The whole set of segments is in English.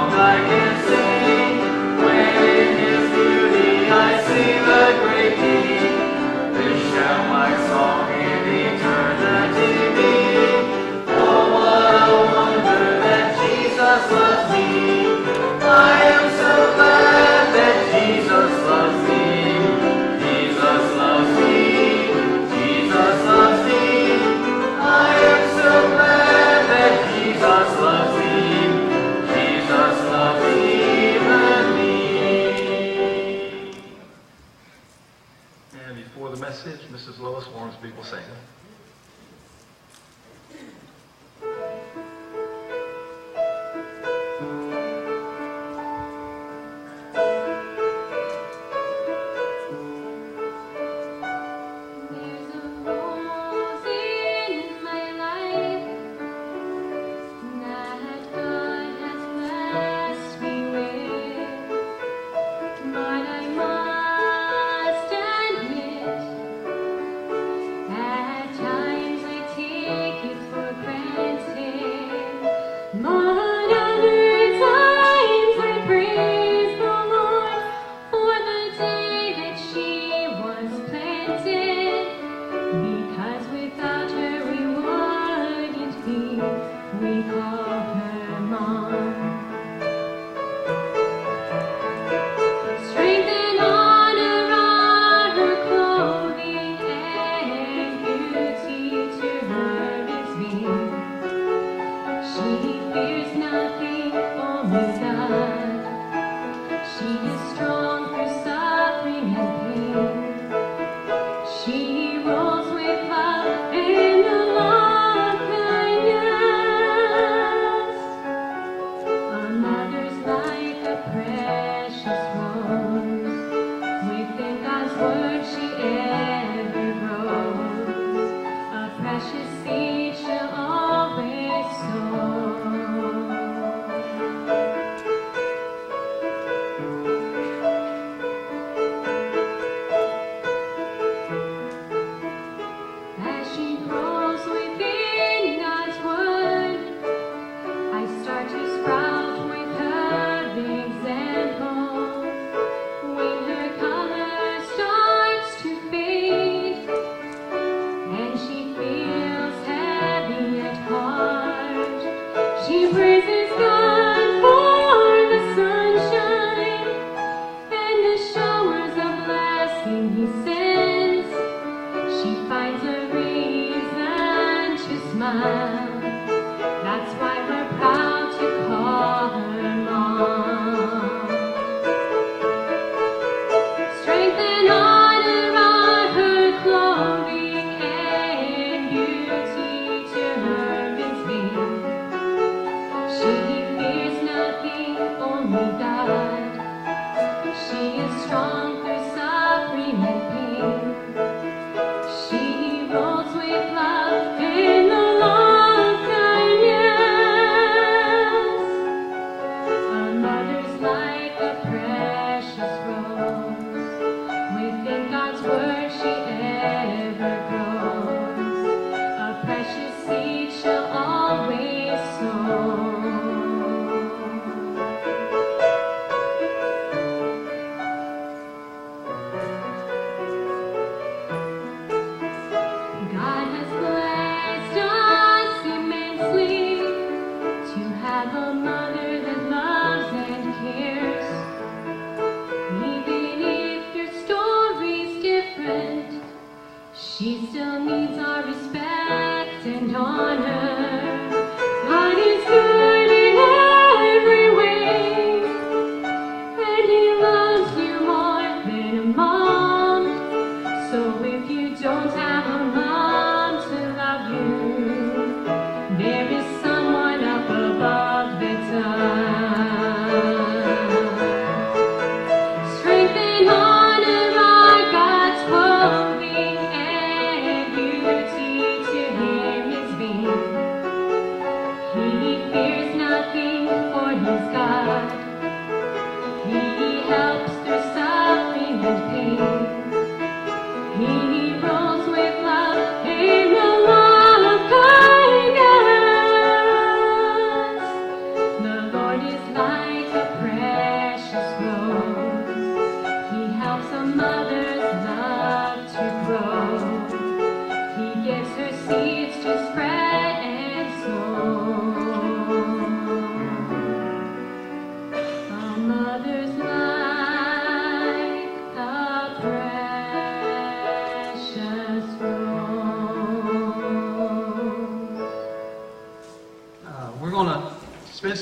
Mrs. Lois Ormsby will sing.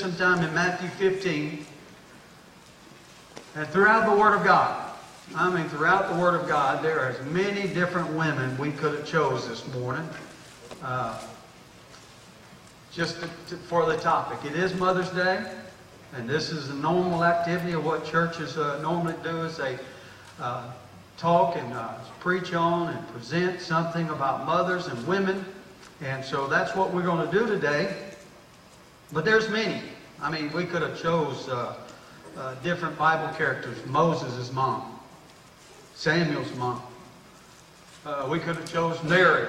some time in Matthew 15. And throughout the Word of God, throughout the Word of God, there are many different women we could have chose this morning. For the topic. It is Mother's Day, and this is a normal activity of what churches normally do is they talk and preach on and present something about mothers and women. And so that's what we're going to do today. But there's many. We could have chose different Bible characters. Moses' mom. Samuel's mom. We could have chose Mary,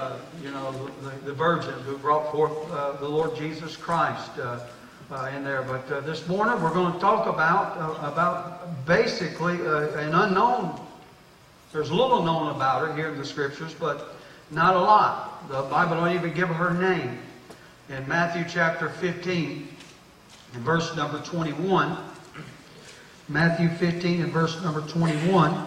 the virgin who brought forth the Lord Jesus Christ in there. But this morning we're going to talk about basically an unknown. There's little known about her here in the Scriptures, but not a lot. The Bible don't even give her name. In Matthew chapter 15, in verse number 21, Matthew 15 and verse number 21,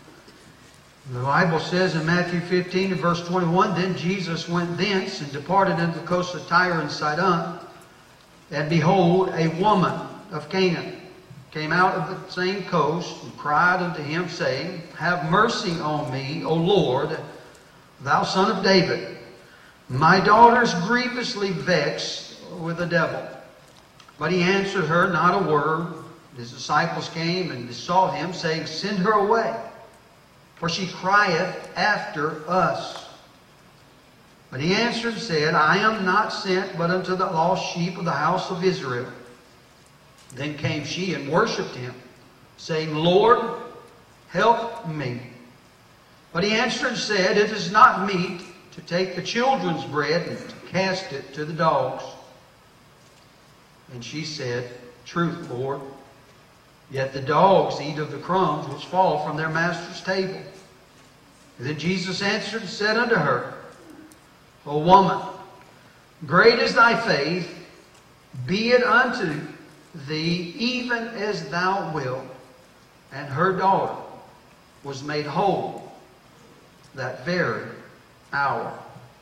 the Bible says in Matthew 15 and verse 21, Then Jesus went thence and departed into the coast of Tyre and Sidon. And behold, a woman of Canaan came out of the same coast and cried unto him, saying, Have mercy on me, O Lord, thou son of David. My daughter is grievously vexed with the devil. But he answered her not a word. His disciples came and besought him, saying, Send her away, for she crieth after us. But he answered and said, I am not sent but unto the lost sheep of the house of Israel. Then came she and worshipped him, saying, Lord, help me. But he answered and said, It is not meet to take the children's bread and to cast it to the dogs. And she said, Truth, Lord. Yet the dogs eat of the crumbs which fall from their master's table. And then Jesus answered and said unto her, O woman, great is thy faith, be it unto thee even as thou wilt. And her daughter was made whole that very hour.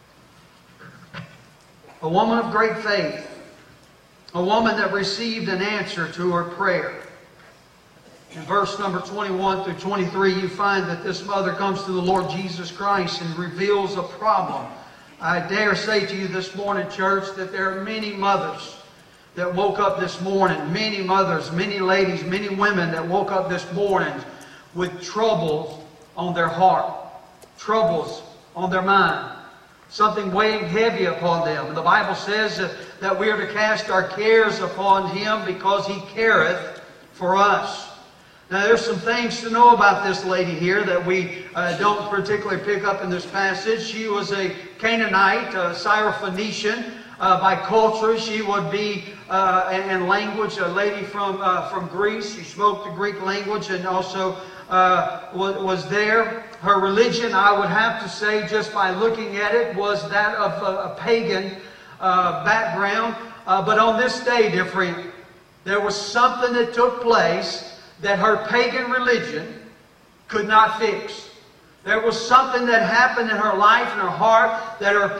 A woman of great faith. A woman that received an answer to her prayer. In verse number 21 through 23, you find that this mother comes to the Lord Jesus Christ and reveals a problem. I dare say to you this morning, church, that there are many mothers that woke up this morning, many mothers, many ladies, many women that woke up this morning with troubles on their heart, troubles on their mind, something weighing heavy upon them. And the Bible says that we are to cast our cares upon Him because He careth for us. Now, there's some things to know about this lady here that we don't particularly pick up in this passage. She was a Canaanite, a Syrophoenician. By culture, she would be, and language, a lady from Greece. She spoke the Greek language and also was there. Her religion, I would have to say, just by looking at it, was that of a pagan background. But on this day, dear friend, there was something that took place that her pagan religion could not fix. There was something that happened in her life and her heart that her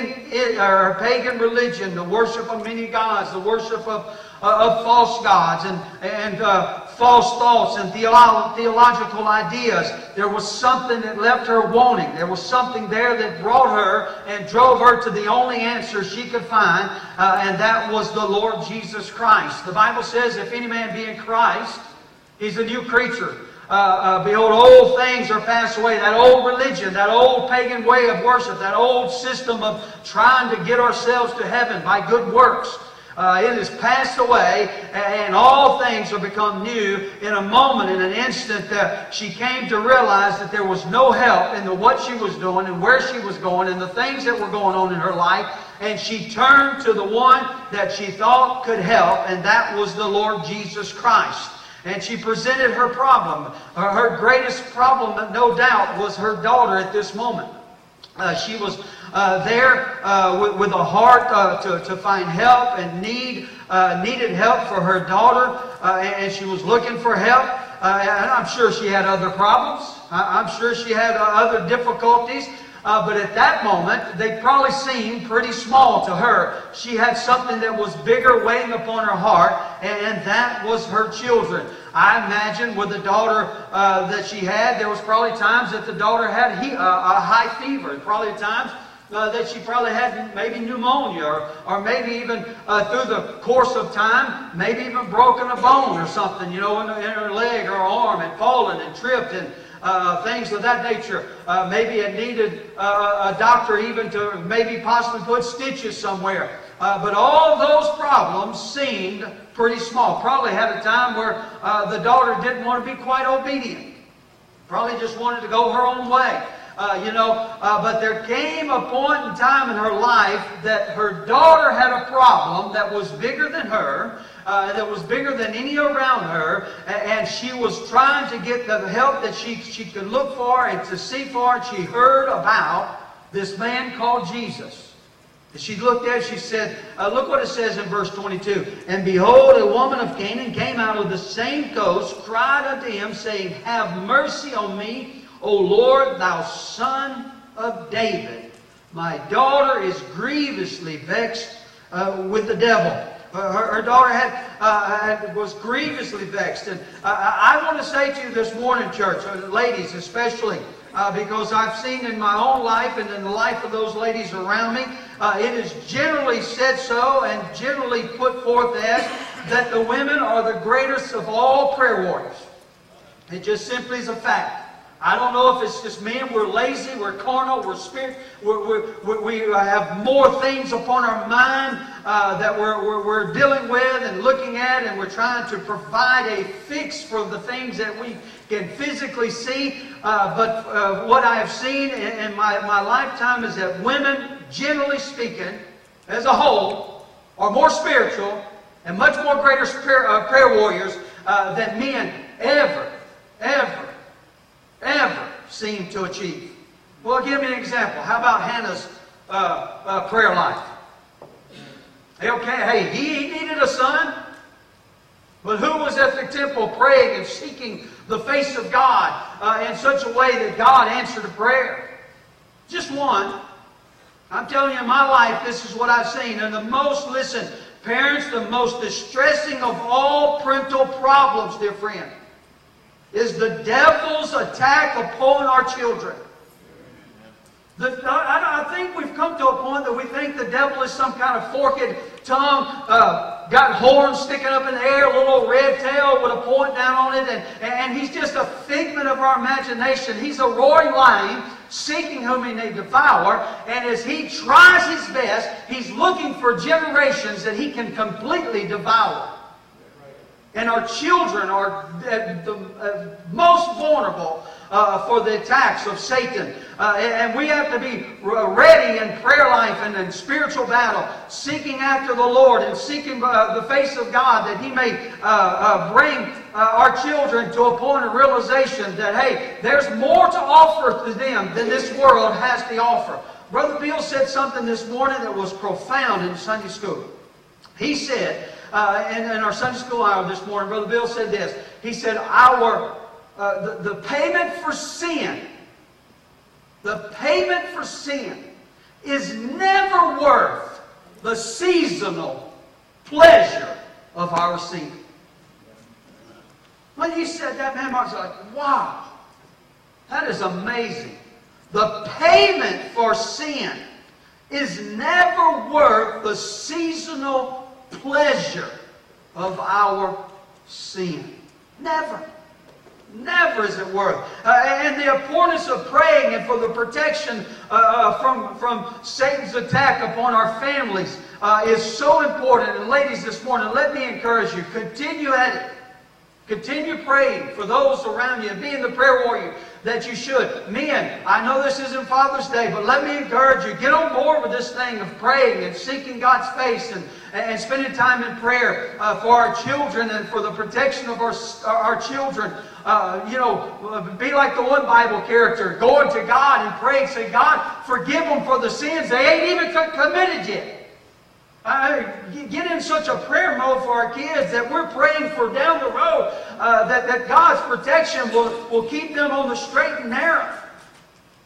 pagan religion, the worship of many gods, the worship of false gods and false thoughts and theological ideas, there was something that left her wanting. There was something there that brought her and drove her to the only answer she could find, and that was the Lord Jesus Christ. The Bible says, if any man be in Christ, he's a new creature. Behold, old things are passed away. That old religion, that old pagan way of worship, that old system of trying to get ourselves to heaven by good works, it is passed away, and all things have become new in a moment, in an instant. She came to realize that there was no help in what she was doing and where she was going and the things that were going on in her life. And she turned to the one that she thought could help, and that was the Lord Jesus Christ. And she presented her problem. Her greatest problem, no doubt, was her daughter at this moment. She was there with a heart to find help and needed help for her daughter. And she was looking for help. And I'm sure she had other problems. I'm sure she had other difficulties. But at that moment, they probably seemed pretty small to her. She had something that was bigger weighing upon her heart, and that was her children. I imagine with the daughter that she had, there was probably times that the daughter had a high fever. Probably times that she probably had maybe pneumonia, or maybe even through the course of time, maybe even broken a bone or something, in her leg or arm, and fallen and tripped and things of that nature. Maybe it needed a doctor even to maybe possibly put stitches somewhere. But all those problems seemed pretty small. Probably had a time where the daughter didn't want to be quite obedient. Probably just wanted to go her own way. But there came a point in time in her life that her daughter had a problem that was bigger than her, that was bigger than any around her, and she was trying to get the help that she could look for and to see for, and she heard about this man called Jesus. And she looked at it, she said, look what it says in verse 22. And behold, a woman of Canaan came out of the same coast, cried unto him, saying, Have mercy on me, O Lord, thou son of David. My daughter is grievously vexed with the devil. Her daughter was grievously vexed. And I want to say to you this morning, church, ladies especially, because I've seen in my own life and in the life of those ladies around me, it is generally said so and generally put forth as that the women are the greatest of all prayer warriors. It just simply is a fact. I don't know if it's just men. We're lazy, we're carnal, we're spirit. We have more things upon our mind that we're dealing with and looking at, and we're trying to provide a fix for the things that we can physically see. But what I have seen in my lifetime is that women, generally speaking, as a whole, are more spiritual and much more greater prayer warriors than men ever seem to achieve. Well, give me an example. How about Hannah's prayer life? Okay, he needed a son, but who was at the temple praying and seeking the face of God in such a way that God answered a prayer? Just one. I'm telling you, in my life, this is what I've seen. And listen, parents, the most distressing of all parental problems, dear friend, is the devil's attack upon our children. I think we've come to a point that we think the devil is some kind of forked tongue, got horns sticking up in the air, a little red tail with a point down on it, and he's just a figment of our imagination. He's a roaring lion seeking whom he may devour, and as he tries his best, he's looking for generations that he can completely devour. And our children are the most vulnerable for the attacks of Satan. And we have to be ready in prayer life and in spiritual battle, seeking after the Lord and seeking the face of God, that He may bring our children to a point of realization that, hey, there's more to offer to them than this world has to offer. Brother Bill said something this morning that was profound in Sunday school. He said, in our Sunday school hour this morning, Brother Bill said this. He said, the payment for sin, is never worth the seasonal pleasure of our sin. When he said that, man, I was like, wow, that is amazing. The payment for sin is never worth the seasonal pleasure of our sin. Never. Never is it worth. And the importance of praying and for the protection from Satan's attack upon our families is so important. And ladies, this morning, let me encourage you. Continue at it. Continue praying for those around you and being the prayer warrior that you should. Men, I know this isn't Father's Day, but let me encourage you. Get on board with this thing of praying and seeking God's face and spending time in prayer for our children and for the protection of our children. Be like the one Bible character, going to God and praying, say, God, forgive them for the sins they ain't even committed yet. Get in such a prayer mode for our kids that we're praying for down the road, that God's protection will keep them on the straight and narrow.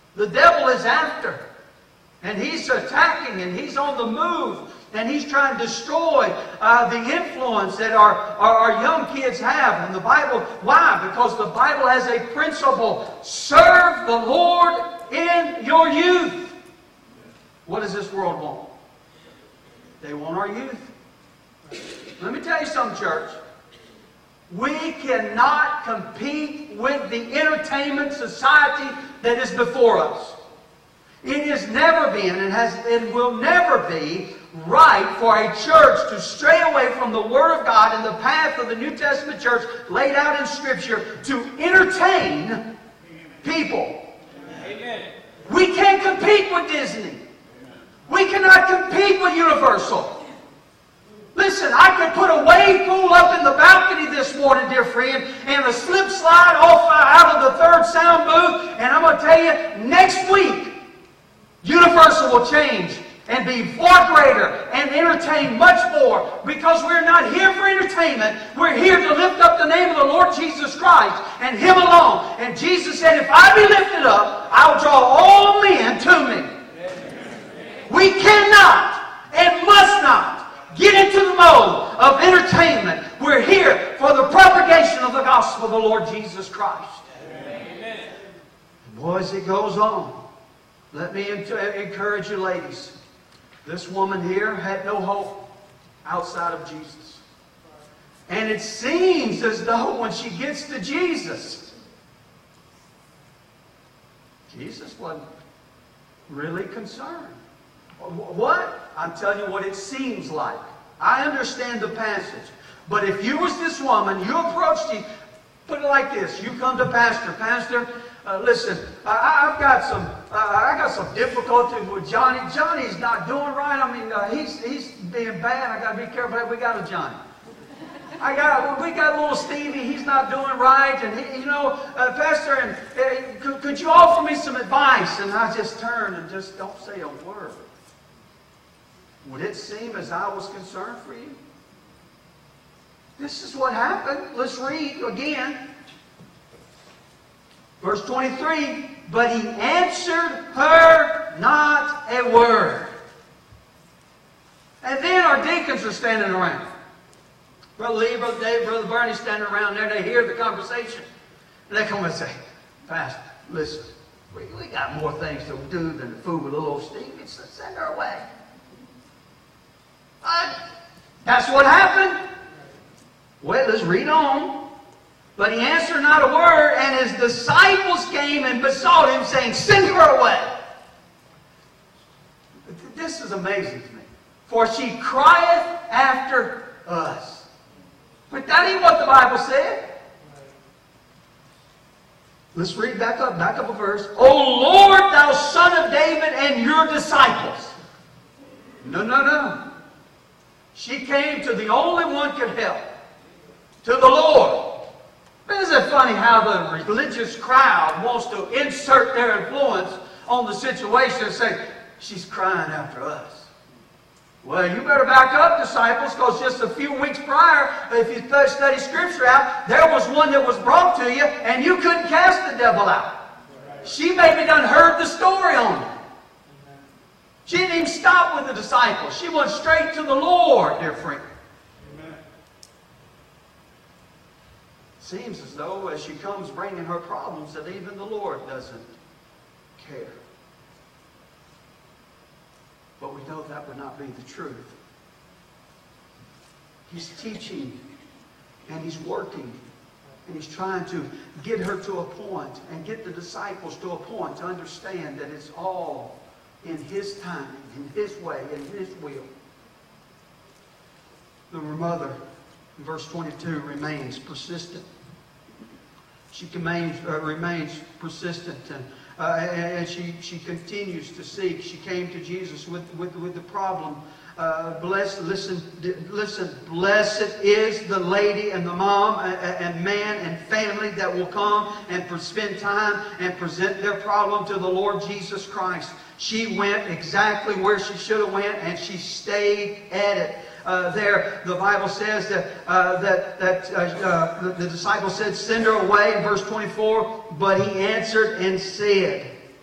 The devil is after. And he's attacking and he's on the move. And he's trying to destroy the influence that our young kids have. And the Bible, why? Because the Bible has a principle. Serve the Lord in your youth. What does this world want? They want our youth. Let me tell you something, church. We cannot compete with the entertainment society that is before us. It has never been and will never be right for a church to stray away from the Word of God and the path of the New Testament church laid out in Scripture to entertain people. Amen. We can't compete with Disney. We cannot compete with Universal. Listen, I could put a wave pool up in the balcony this morning, dear friend, and a slip slide off out of the third sound booth, and I'm going to tell you, next week, Universal will change and be far greater and entertain much more, because we're not here for entertainment. We're here to lift up the name of the Lord Jesus Christ and Him alone. And Jesus said, if I be lifted up, I'll draw all men to me. We cannot and must not get into the mode of entertainment. We're here for the propagation of the gospel of the Lord Jesus Christ. Amen. Boys, it goes on. Let me encourage you, ladies. This woman here had no hope outside of Jesus. And it seems as though when she gets to Jesus, Jesus wasn't really concerned. What? I'm telling you what it seems like. I understand the passage. But if you was this woman, you approached him, put it like this. You come to Pastor. Pastor, listen, I got some difficulties with Johnny. Johnny's not doing right. I mean, he's being bad. I got to be careful. We got a Johnny. We got little Stevie. He's not doing right. And Pastor, and could you offer me some advice? And I just turned and just don't say a word. Would it seem as I was concerned for you? This is what happened. Let's read again. Verse 23, but he answered her not a word. And then our deacons are standing around. Brother Lee, Brother Dave, Brother Bernie standing around there. They hear the conversation. And they come and say, Pastor, listen, we got more things to do than to fool with little old Steve. Send her away. That's what happened. Well, let's read on. But he answered not a word, and his disciples came and besought him, saying, send her away. This is amazing to me. For she crieth after us. But that ain't what the Bible said. Let's read back up a verse. O Lord, thou Son of David, and your disciples. No. She came to the only one could help. To the Lord. Isn't it funny how the religious crowd wants to insert their influence on the situation and say, she's crying after us. Well, you better back up, disciples, because just a few weeks prior, if you study Scripture out, there was one that was brought to you, and you couldn't cast the devil out. She maybe done heard the story on it. She didn't even stop with the disciples. She went straight to the Lord, dear friend. Amen. Seems as though as she comes bringing her problems that even the Lord doesn't care. But we know that would not be the truth. He's teaching and He's working and He's trying to get her to a point and get the disciples to a point to understand that it's all in His timing, in His way, in His will. The mother, in verse 22, remains persistent. She remains persistent, and she continues to seek. She came to Jesus with the problem. Listen, blessed is the lady and the mom and man and family that will come and spend time and present their problem to the Lord Jesus Christ. She went exactly where she should have went, and she stayed at it. The Bible says that the disciple said, send her away, in verse 24. But he answered and said,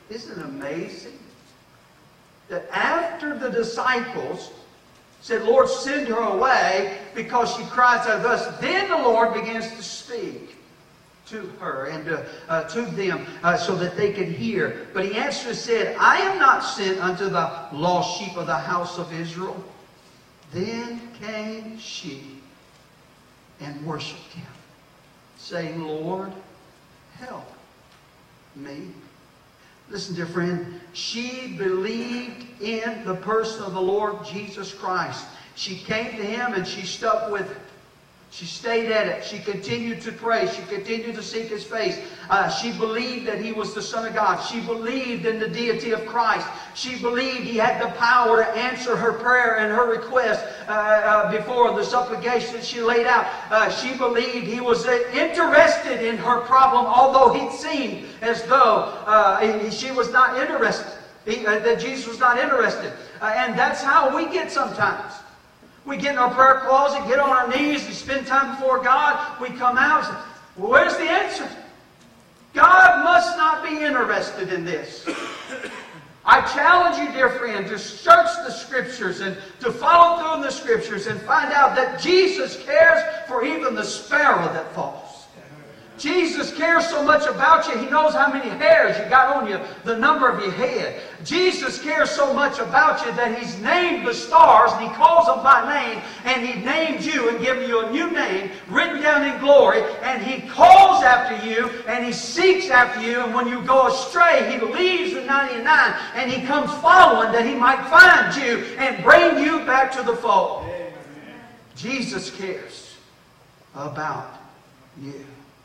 Isn't it amazing that after the disciples said, Lord, send her away because she cries out thus, then the Lord begins to speak to her and to them so that they could hear. But he answered and said, I am not sent unto the lost sheep of the house of Israel. Then came she and worshipped him, saying, Lord, help me. Listen, dear friend, she believed in the person of the Lord Jesus Christ. She came to him and she stuck with it. She stayed at it. She continued to pray. She continued to seek his face. She believed that he was the Son of God. She believed in the deity of Christ. She believed he had the power to answer her prayer and her request before the supplication that she laid out. She believed he was interested in her problem, although it seemed as though she was not interested. That Jesus was not interested. And that's how we get sometimes. We get in our prayer closet, get on our knees, and spend time before God. We come out and say, well, where's the answer? God must not be interested in this. I challenge you, dear friend, to search the Scriptures and to follow through in the Scriptures and find out that Jesus cares for even the sparrow that falls. Jesus cares so much about you, he knows how many hairs you got on you, the number of your head. Jesus cares so much about you that he's named the stars and he calls them by name, and he named you and given you a new name written down in glory, and he calls after you and he seeks after you, and when you go astray he leaves the 99 and he comes following that he might find you and bring you back to the fold. Amen. Jesus cares about you.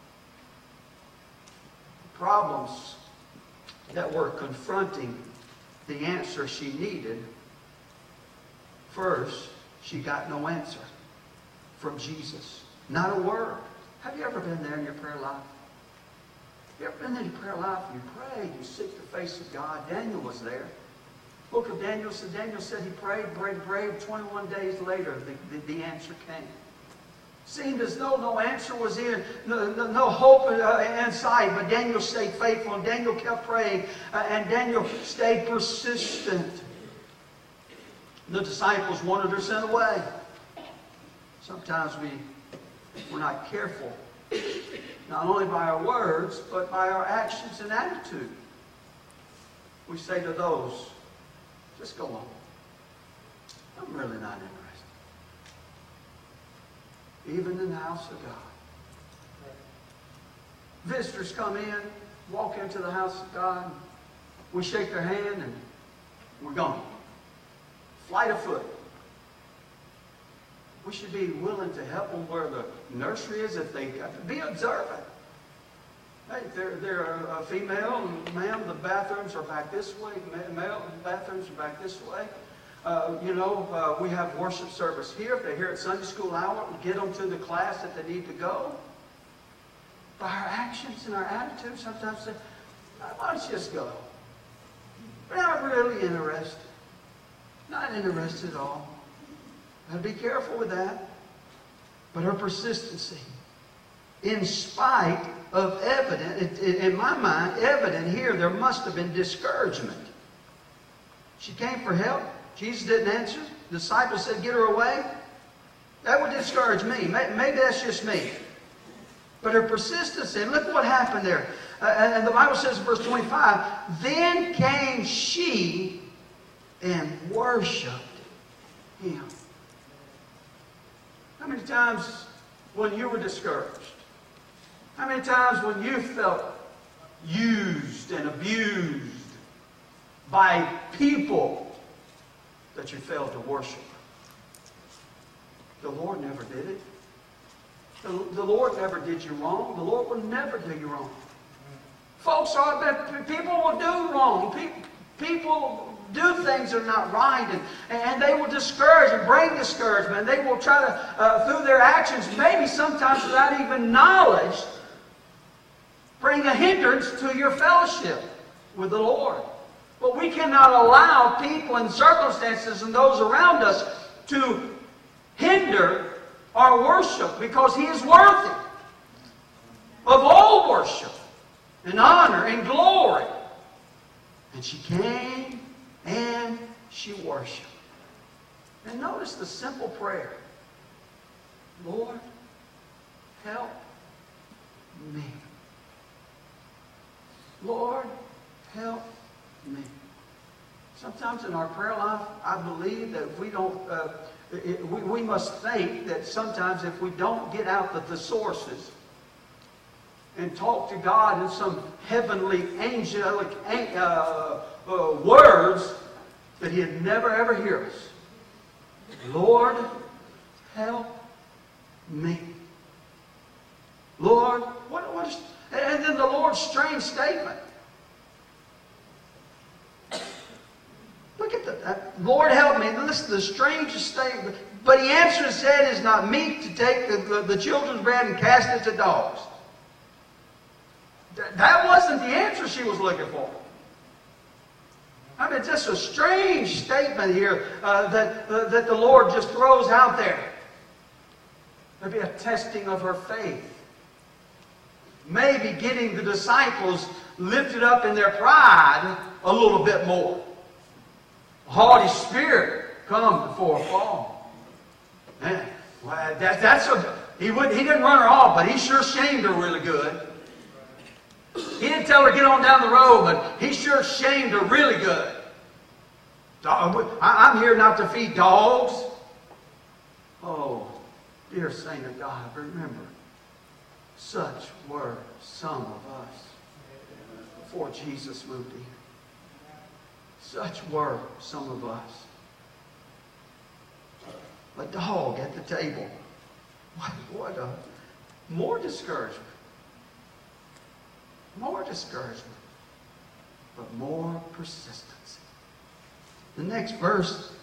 Problems that were confronting the answer she needed. First, she got no answer from Jesus. Not a word. Have you ever been there in your prayer life? You ever been in your prayer life? You pray, you seek the face of God. Daniel was there. Book of Daniel said he prayed. 21 days later, the answer came. Seemed as though no answer was in, no hope in sight, but Daniel stayed faithful, and Daniel kept praying, and Daniel stayed persistent. The disciples wanted her sent away. Sometimes we're not careful, not only by our words, but by our actions and attitude. We say to those, just go on. I'm really not interested. Even in the house of God. Visitors come in, walk into the house of God. We shake their hand and we're gone. Flight of foot. We should be willing to help them where the nursery is if they be observant. Hey, they're a female, ma'am, the bathrooms are back this way. Male, the bathrooms are back this way. We have worship service here. If they're here at Sunday school hour, we get them to the class that they need to go. By our actions and our attitudes, sometimes say, why don't you just go? We're not really interested. Not interested at all. Got to be careful with that. But her persistency, in spite of evident, in my mind, evident here, there must have been discouragement. She came for help. Jesus didn't answer. The disciples said, get her away. That would discourage me. Maybe that's just me. But her persistence, and look what happened there. And the Bible says in verse 25, then came she and worshipped him. How many times when you were discouraged? How many times when you felt used and abused by people that you failed to worship? The Lord never did it. The Lord never did you wrong. The Lord will never do you wrong. Folks, people will do wrong. People do things that are not right, and they will discourage and bring discouragement. They will try to, through their actions, maybe sometimes without even knowledge, bring a hindrance to your fellowship with the Lord. But we cannot allow people and circumstances and those around us to hinder our worship, because He is worthy of all worship and honor and glory. And she came and she worshiped. And notice the simple prayer. Lord, help me. Lord, help me. Sometimes in our prayer life, I believe that if we don't, we must think that sometimes if we don't get out the thesaurus and talk to God in some heavenly, angelic words, that He'd never ever hear us. Lord, help me. Lord, what is, and then the Lord's strange statement. Look at that. Lord, help me. And listen to the strangest statement. But He answered and said, "It is not meet to take the children's bread and cast it to dogs." That wasn't the answer she was looking for. I mean, it's just a strange statement here that the Lord just throws out there. Maybe a testing of her faith. Maybe getting the disciples lifted up in their pride a little bit more. Haughty spirit come before a fall. Man, well, he didn't run her off, but he sure shamed her really good. He didn't tell her to get on down the road, but he sure shamed her really good. I'm here not to feed dogs. Oh, dear saint of God, remember, such were some of us before Jesus moved here. Such were some of us. A dog at the table. What a more discouragement. More discouragement. But more persistence. The next verse.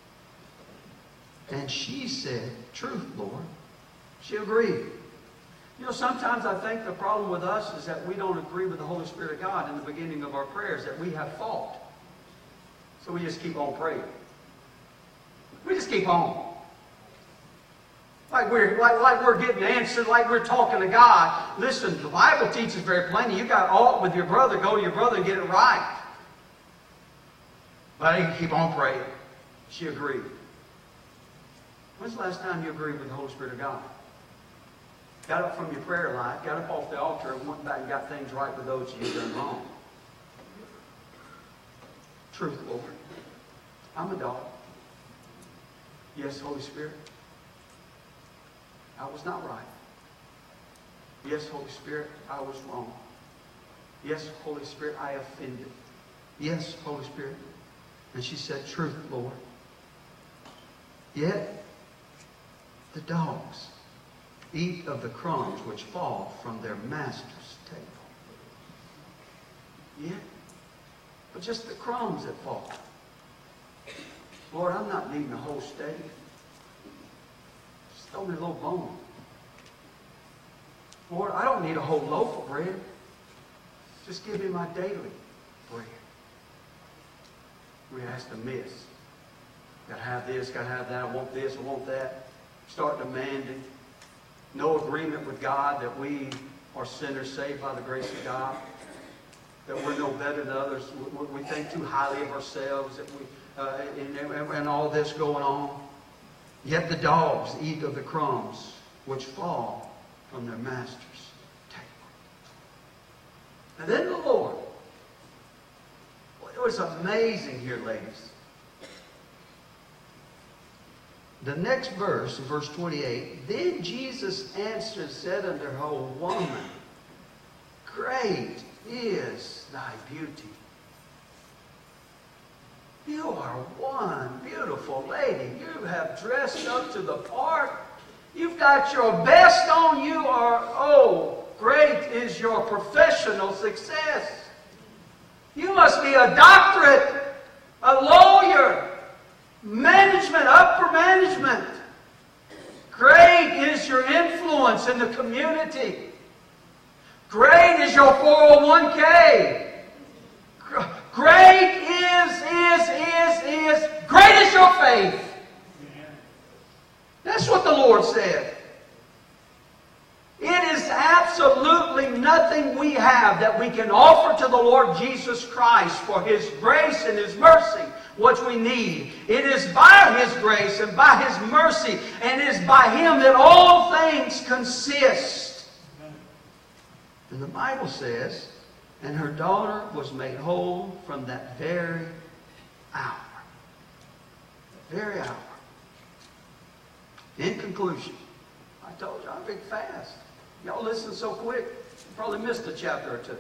And she said, "Truth, Lord." She agreed. You know, sometimes I think the problem with us is that we don't agree with the Holy Spirit of God in the beginning of our prayers, that we have fault. So we just keep on praying. We just keep on. Like we're getting answered, like we're talking to God. Listen, the Bible teaches very plainly, you got aught with your brother, go to your brother and get it right. But you keep on praying. She agreed. When's the last time you agreed with the Holy Spirit of God? Got up from your prayer life, got up off the altar, and went back and got things right with those you've done wrong. Truth, Lord. I'm a dog. Yes, Holy Spirit. I was not right. Yes, Holy Spirit, I was wrong. Yes, Holy Spirit, I offended. Yes, Holy Spirit. And she said, "Truth, Lord." Yet the dogs eat of the crumbs which fall from their master's table. Yet, but just the crumbs that fall. Lord, I'm not needing a whole steak. Just throw me a little bone. Lord, I don't need a whole loaf of bread. Just give me my daily bread. We ask to miss. Got to have this, got to have that. I want this, I want that. Start demanding. No agreement with God that we are sinners saved by the grace of God. That we're no better than others. We think too highly of ourselves. That and all this going on. Yet the dogs eat of the crumbs which fall from their master's table. And then the Lord. It was amazing here, ladies. The next verse, in verse 28, "Then Jesus answered and said unto her, O woman, great is thy beauty. You are one beautiful lady. You have dressed up to the part. You've got your best on. You are, oh, great is your professional success. You must be a doctorate, a lawyer, management, upper management. Great is your influence in the community. Great is your 401k. Great is, great is your faith. That's what the Lord said. It is absolutely absolutely nothing we have that we can offer to the Lord Jesus Christ for His grace and His mercy, what we need. It is by His grace and by His mercy, and it is by Him that all things consist. And the Bible says, and her daughter was made whole from that very hour. Very hour. In conclusion, I told you I'm big fast. Y'all listen so quick, you probably missed a chapter or two.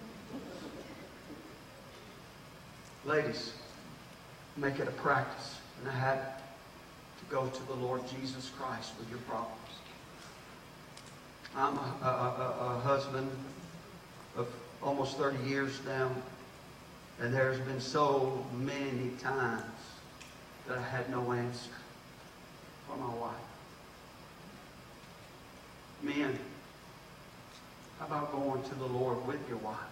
Ladies, make it a practice and a habit to go to the Lord Jesus Christ with your problems. I'm a husband of almost 30 years now, and there's been so many times that I had no answer for my wife. Men, how about going to the Lord with your wives?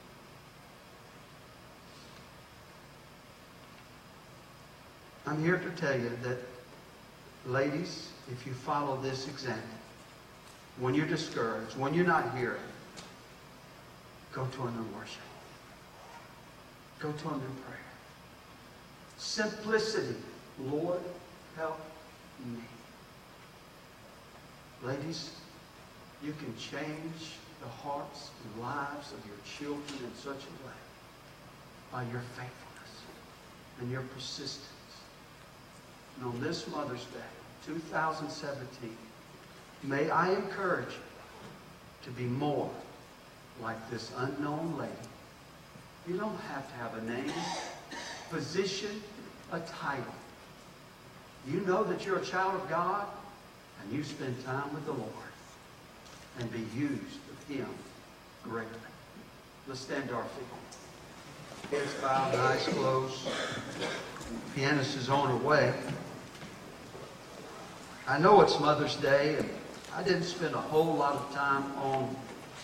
I'm here to tell you that, ladies, if you follow this example, when you're discouraged, when you're not hearing, go to Him in worship. Go to Him in prayer. Simplicity. Lord, help me. Ladies, you can change the hearts and lives of your children in such a way by your faithfulness and your persistence. And on this Mother's Day, 2017, may I encourage you to be more like this unknown lady. You don't have to have a name, position, a title. You know that you're a child of God, and you spend time with the Lord and be used of Him greatly. Let's stand to our feet. Heads bowed, eyes closed. The pianist is on her way. I know it's Mother's Day, and I didn't spend a whole lot of time on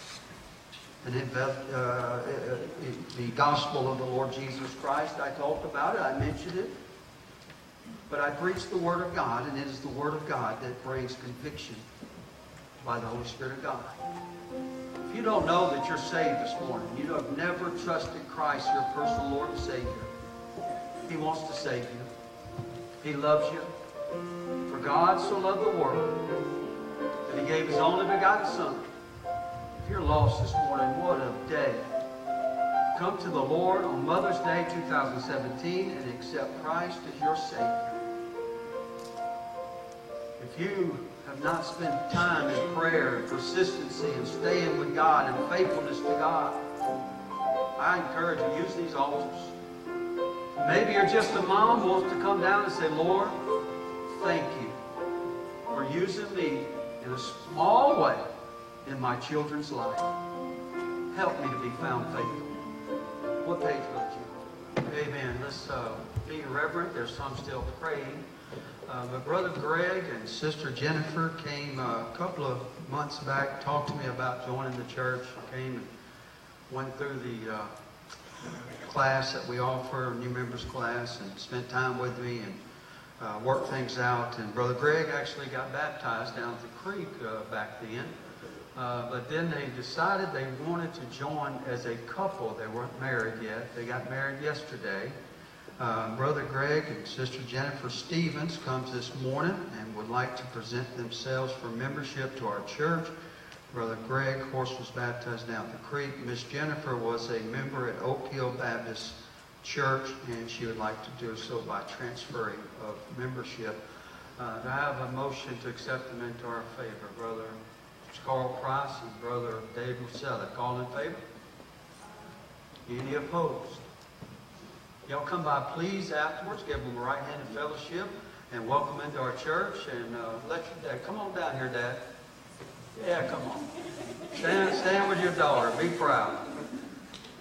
the gospel of the Lord Jesus Christ. I talked about it. I mentioned it. But I preached the Word of God, and it is the Word of God that brings conviction by the Holy Spirit of God. If you don't know that you're saved this morning, you have never trusted Christ, your personal Lord and Savior, He wants to save you. He loves you. For God so loved the world that He gave His only begotten Son. If you're lost this morning, what a day. Come to the Lord on Mother's Day 2017 and accept Christ as your Savior. If you have not spent time in prayer and persistency and staying with God and faithfulness to God, I encourage you, use these altars. Maybe you're just a mom who wants to come down and say, Lord, thank you for using me in a small way in my children's life. Help me to be found faithful. What page was you? Amen. Let's be reverent. There's some still praying. My brother Greg and sister Jennifer came a couple of months back, talked to me about joining the church. Came and went through the class that we offer, new members class, and spent time with me and worked things out. And Brother Greg actually got baptized down at the creek back then. But then they decided they wanted to join as a couple. They weren't married yet. They got married yesterday. Brother Greg and Sister Jennifer Stevens comes this morning and would like to present themselves for membership to our church. Brother Greg, of course, was baptized down at the creek. Miss Jennifer was a member at Oak Hill Baptist Church, and she would like to do so by transferring of membership. To have a motion to accept them into our favor, Brother Carl Price and Brother Dave Musella. All in favor? Any opposed? Y'all come by, please, afterwards. Give them a right-handed fellowship and welcome into our church. And let your dad come on down here, Dad. Yeah, come on. Stand with your daughter. Be proud.